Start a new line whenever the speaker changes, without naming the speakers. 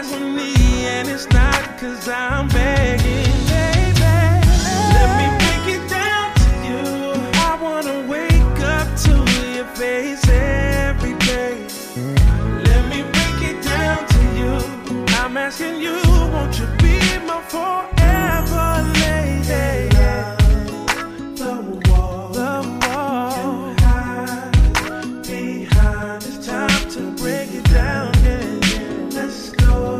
for me, and it's not 'cause I'm begging, baby. Let me break it down to you. I wanna wake up to your face every day. Let me break it down to you. I'm asking you, won't you be my forever lady?